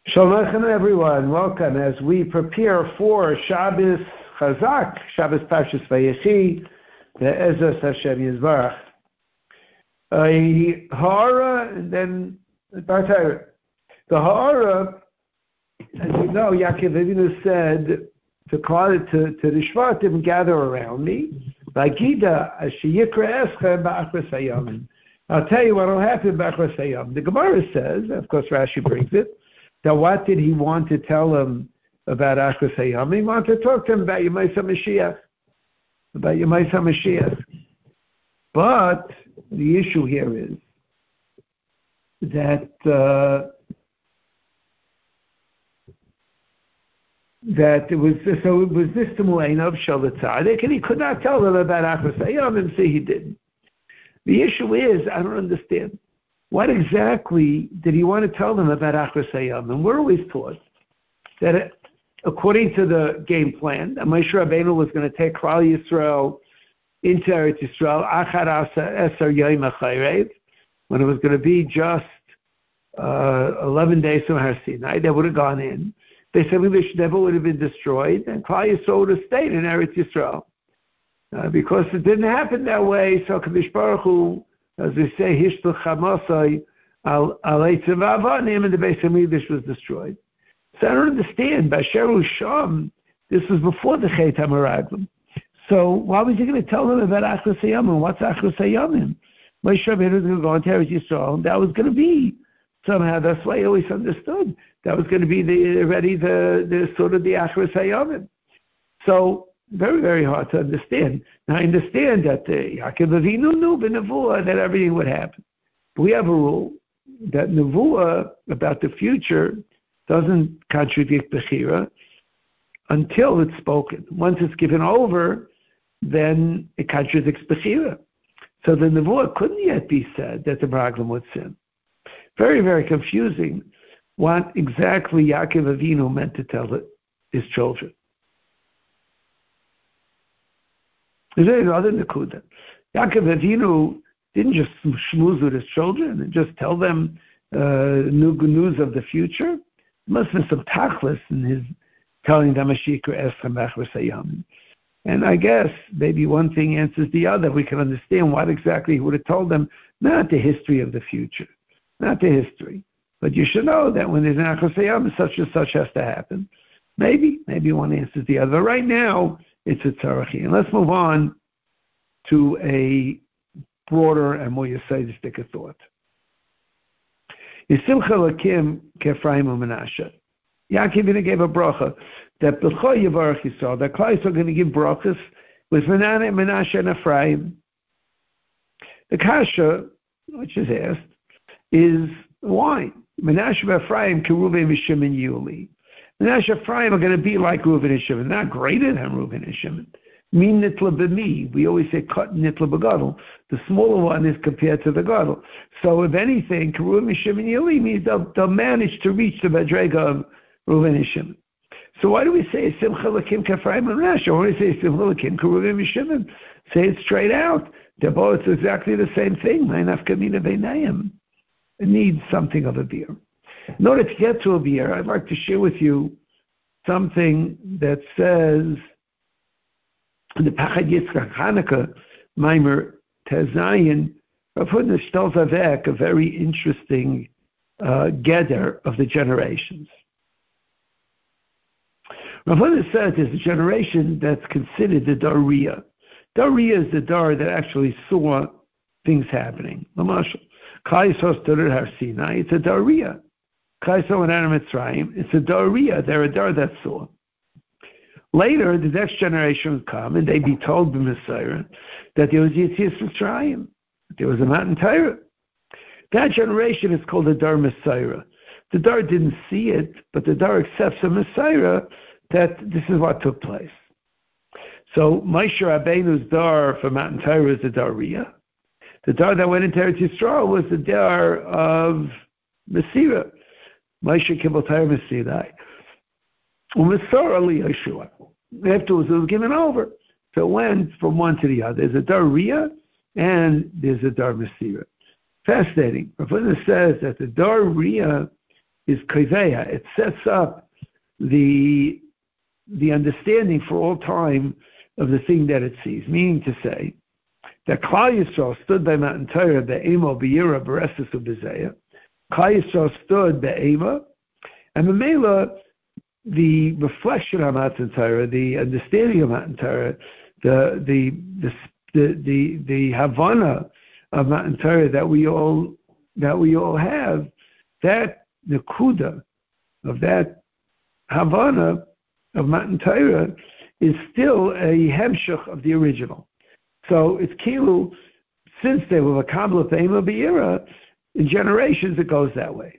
Shalom Aleichem, everyone. Welcome as we prepare for Shabbos Chazak, Shabbos Parshas Vayechi, the Ezras Hashem Yisbarach. Ha'ara, and then Bartayr. The Ha'ara, as you know, Yaakov Avinu said to the Shvatim, gather around me. V'agida ashiyikra eschem ba'achras hayamim. I'll tell you what will happen ba'achras hayamim. The Gemara says, of course Rashi brings it, that what did he want to tell him about Achras Hayam? He wanted to talk to him about Yemaisa Mashiach. But the issue here is that it was this Timu'ain of Shalatzadik, and he could not tell them about Achras Hayam, and so he didn't. The issue is, I don't understand. What exactly did he want to tell them about Achras Hayam? And we're always taught that according to the game plan, that Moshe Rabbeinu was going to take Klal Yisrael into Eretz Yisrael, Achar Eser Yom HaChayrev, when it was going to be just 11 days from Har Sinai, they would have gone in. They said the Sheva would have been destroyed, and Klal Yisrael would have stayed in Eretz Yisrael. Because it didn't happen that way, so Kadosh Baruch Hu, as we say, Hishtul Chamasai al Eitzim Avanim, and the Beis Hamikdash was destroyed. So I don't understand. Basheru Sham, this was before the Chet HaMeraglim. So why was he going to tell them about Achras Hayamim? What's Achras Hayamim? Moshe Rabbeinu was going to go into Eretz Yisrael, and that was going to be somehow. That's why I always understood that was going to be the sort of the Achras Hayamim. So very, very hard to understand. Now, I understand that Yaakov Avinu knew b'nevuah that everything would happen. But we have a rule that nevuah about the future doesn't contradict Bechira until it's spoken. Once it's given over, then it contradicts Bechira. So the nevuah couldn't yet be said that the Meraglim would sin. Very, very confusing what exactly Yaakov Avinu meant to tell his children. Is there another Nakuda? Yaakov Avinu didn't just schmooze with his children and just tell them news of the future. There must have been some tachlis in his telling them Ashikra Eschem Achras Hayam. And I guess maybe one thing answers the other. We can understand what exactly he would have told them, not the history of the future, not the history. But you should know that when there's an Achras Hayam, such and such has to happen. Maybe one answers the other. Right now, it's a tzarachi. And let's move on to a broader and more Yisayistic thought. Yisimcha Lakim Kefraim Menashe. Yaakov gave a bracha that B'chol Yivarach Yisrael, that Klal Yisrael are going to give brachas with Menashe and Ephraim. The kasha, which is asked, is why? Menashe and Ephraim, Keruven V'Shimon Yuli. Menashe and Ephraim are going to be like Reuven and Shimon, not greater than Reuven and Shimon. Mi nitla b'mi. We always say cut nitla b'gadol. The smaller one is compared to the gadol. So if anything, Reuven and Shimon Yuli means they'll manage to reach the Madrega of Reuven and Shimon. So why do we say Simcha Lakim K'Ephraim and Menashe? Why do we say Simcha Lakim Reuven and Shimon? Say it straight out. They're both exactly the same thing. It needs something of a beer. In order to get to a beer, I'd like to share with you something that says in the Pachad Yitzchak Hanukkah, Maimer Tezayin, Rav Hutner tells Avek a very interesting gather of the generations. Rav Hutner says there's a generation that's considered the Dariya. Dariya is the Dar that actually saw things happening. L'mashal, Klal Yisrael stood at Har Sinai. It's a Dariya. Klal Yisrael went out of Mitzrayim. It's a Dariya. They're a Dar that saw. Later, the next generation would come, and they'd be told by Messiah that there was Yetzias Mitzrayim. There was a mountain Torah. That generation is called the Dar Messiah. The Dar didn't see it, but the Dar accepts the Messiah that this is what took place. So Moshe Rabbeinu's Dar for Mountain Torah is the Dariya. The Dar that went into Eretz Yisrael was the Dar of Mesira. Moshe Kibbutz Torah Mesidai. U'Mesor Ali Yeshua. Afterwards, it was given over. So it went from one to the other. There's a Dariya and there's a Dar Mesira. Fascinating. Rav Hutner says that the Dariya is koveya. It sets up the understanding for all time of the thing that it sees. Meaning to say that Klal Yisrael stood by Matan Torah be'ema b'yira b'reses u'b'zeya. Klal Yisrael stood be'ema, and Mamela, the reflection of Matan Torah, the understanding of Matan Torah, the Havana of Matan Torah that we all have, that Nakuda of that Havana of Matan Torah is still a hemshech of the original. So it's kilu, since they were a kabbalah be'ema b'yira, in generations it goes that way.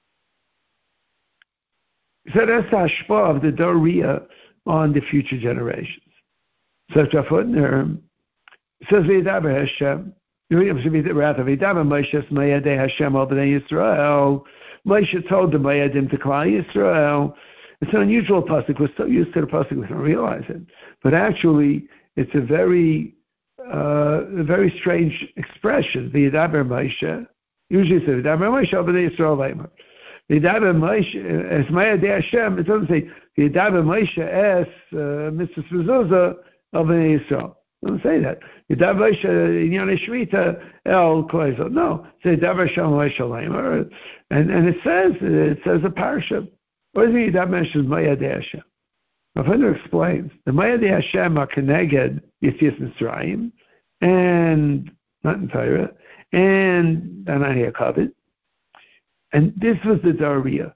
So that's the hashpah of the Doriya on the future generations. So Shafutner says, "V'yidaber Hashem." Rather, "V'yidaber Moshe Mayadei Hashem al b'nei Yisrael." Moshe told the Mayadim to Klal Yisrael. It's an unusual pasuk. We're so used to the pasuk we don't realize it. But actually, it's a very strange expression. V'yidaber Moshe. Usually it says, "V'yidaber Moshe al b'nei Yisrael leimer." V'yidaber Moshe es Mayadei Hashem. It doesn't say V'yidaber Moshe es Mr. Mezuzah al b'nei Yisrael. It doesn't say that. V'yidaber Moshe inyan shmita el koizel. No, it says V'yidaber Hashem Moshe leimer, and it says a parsha. What does it mean? That mentions Mayadei Hashem. Rav explains the Mayadei Hashem are connected Yetzias Mitzrayim and Matan Torah and Anani HaKavod. And this was the Dariya.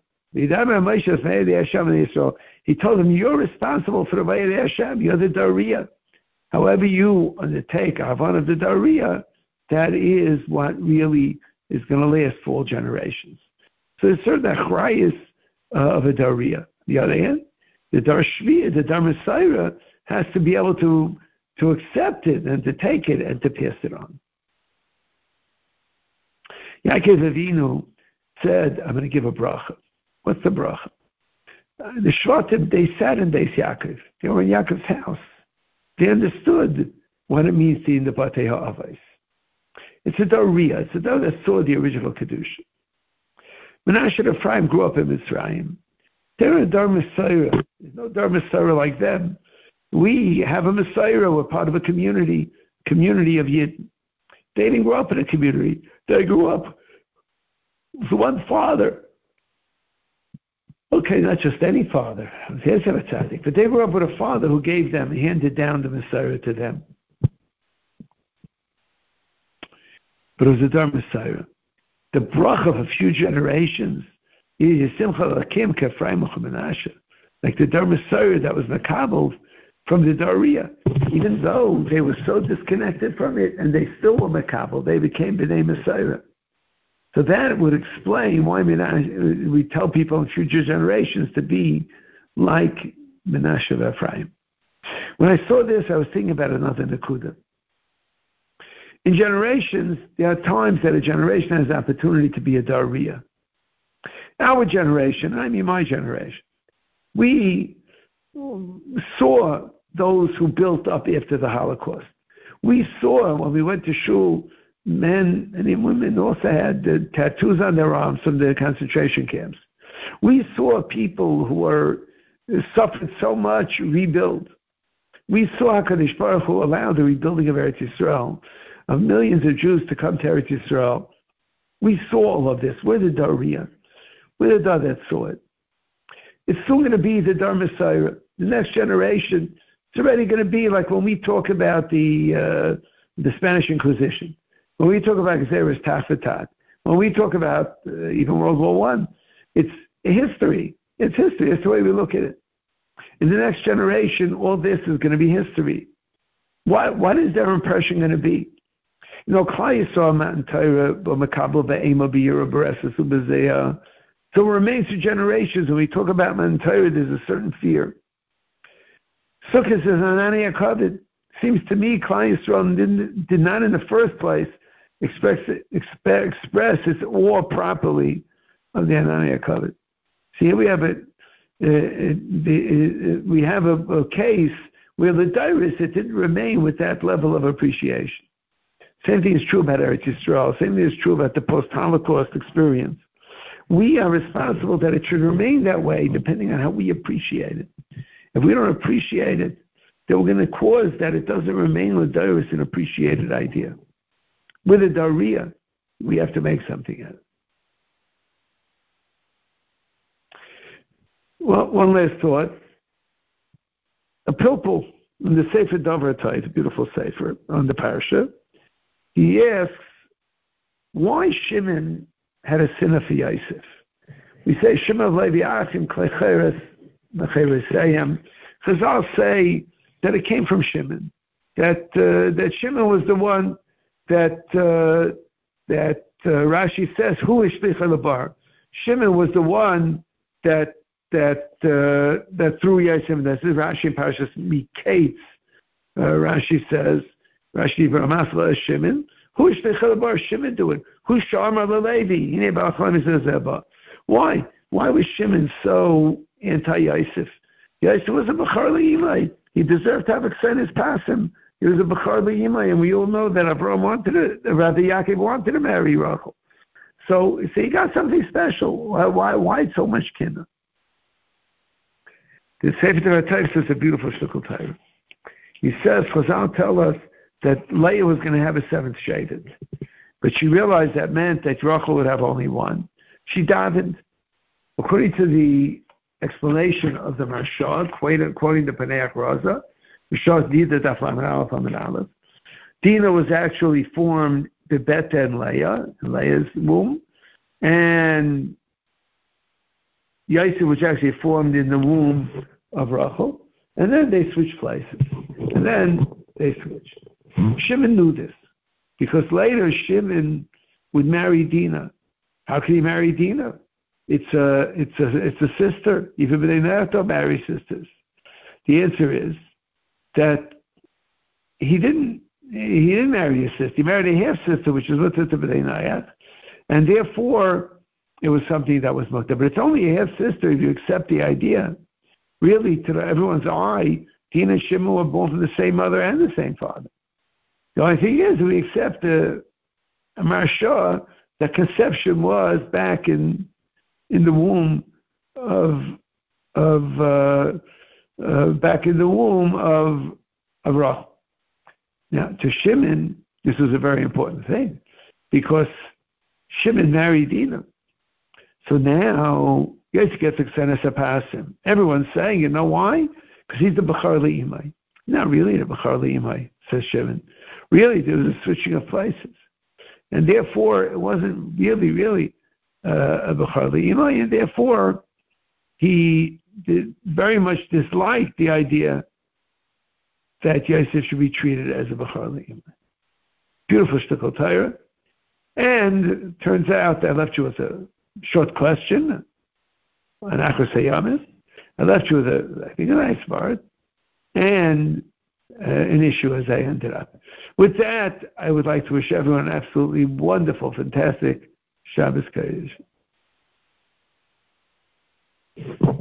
He told them, you're responsible for the Mayadei Hashem. You're the Dariya. However you undertake Havana of the Dariya, that is what really is going to last for all generations. So it's sort of the achrayus of a Dariya. On the other hand, the Dar Shviya, the Dar Messiah, has to be able to accept it and to take it and to pass it on. Yaakov Avinu said, I'm going to give a bracha. What's the bracha? The Shvatim, they sat in Beis Yaakov. They were in Yaakov's house. They understood what it means to be in the Batei HaAvos. It's a Dariya. It's a Dar that saw the original Kedusha. Menashe and Ephraim grew up in Mitzrayim. They're a Dar Messiah. There's no Dar Messiah like them. We have a Messiah. We're part of a community of Yidden. They didn't grow up in a community. They grew up with one father. Okay, not just any father. But they grew up with a father who gave them, handed down the Messiah to them. But it was a Dar Messiah. The bracha of a few generations is Simcha Lakim Kefraim Menashe, like the Dar Messiah that was makabel from the Dariya. Even though they were so disconnected from it, and they still were makabel, they became B'nai Messiah. So that would explain why we tell people in future generations to be like Menashe and Ephraim. When I saw this, I was thinking about another Nakuda. In generations, there are times that a generation has the opportunity to be a Dariya. Our generation, I mean my generation, we saw those who built up after the Holocaust. We saw when we went to shul, men and women also had the tattoos on their arms from the concentration camps. We saw people who suffered so much rebuild. We saw HaKadosh Baruch Hu allow the rebuilding of Eretz Yisrael, of millions of Jews to come to Eretz Yisrael. We saw all of this. We're the Dariya. We're the Dar that saw it. It's still going to be the Dar Messiah. The next generation, it's already going to be like when we talk about the Spanish Inquisition, when we talk about Xeris Tafatat, when we talk about even World War I, it's history. It's history. That's the way we look at it. In the next generation, all this is going to be history. What is their impression going to be? Klal Yisrael Matan Torah, Makabel Be'ema B'yira B'reses U'B'zeya. So it remains for generations. When we talk about Matan Torah, there's a certain fear. Sukkot says, Anani HaKavod. Seems to me Klal Yisrael did not in the first place express its awe properly of the Anani HaKavod. See, here we have we have a case where the Dairis, it didn't remain with that level of appreciation. Same thing is true about Eretz Yisrael. Same thing is true about the post-Holocaust experience. We are responsible that it should remain that way depending on how we appreciate it. If we don't appreciate it, then we're going to cause that it doesn't remain l'dairos, an appreciated idea. With a daria, we have to make something out of it. Well, one last thought. A pilpul in the Sefer Dover Tov, a beautiful Sefer on the parasha, he asks why Shimon had a sinner for Yosef. We say Shimon Levi Achim Klecheres Mecheresayim. Chazal say that it came from Shimon. That Shimon was the one that Rashi says who is Shlicha Labar. Shimon was the one that threw Yosef. This is Rashi in Parashas Miketz. Rashi says Rashi V'Ramasla is Shimon. Who is Shlicha Labar? Shimon doing. Who's Shamar LeLevi? Why? Why was Shimon so anti-Yosef? Yosef was a Bechar L'Imai. He deserved to have Aksenis Pasim. He was a Bechar L'Imai, and we all know that Avraham Yaakov wanted to marry Rachel. So he got something special. Why so much kinna? The Sefer Torah says a beautiful shtickle Torah. He says, Chazal tell us that Leah was going to have a seventh Shevet, but she realized that meant that Rachel would have only one. She davened. According to the explanation of the Marsha, quoting the Paneach Raza, Marsha's Dina Daf Lamed Aleph Lamed Aleph, Dina was actually formed the Beten Leah, in Leah's womb, and Yosef was actually formed in the womb of Rachel, and then they switched places. Shimon knew this, because later Shimon would marry Dina. How can he marry Dina? It's a sister. Even B'nai Noach don't marry sisters. The answer is that he didn't marry a sister. He married a half sister, which is what's to B'nai Noach, and therefore it was something that was mutter. But it's only a half sister if you accept the idea. Really, to everyone's eye, Dina and Shimon were born from the same mother and the same father. The only thing is, we accept a Marsha, that conception was back in the womb of Rachel. Now, to Shimon, this was a very important thing, because Shimon married Dina. So now, Yosef gets Aksenis Pasim. Everyone's saying, you know why? Because he's the Bechar L'Imai. Not really the Bechar L'Imai, says Shimon. Really, there was a switching of places. And therefore, it wasn't really a Bechar L'Imai, and therefore, he very much disliked the idea that Yosef should be treated as a Bechar L'Imai. Beautiful shtickle Torah. And it turns out that I left you with a short question, an Achros Hayamis. I left you with I think a nice part, and an issue as I ended up. With that, I would like to wish everyone an absolutely wonderful, fantastic Shabbos Kodesh.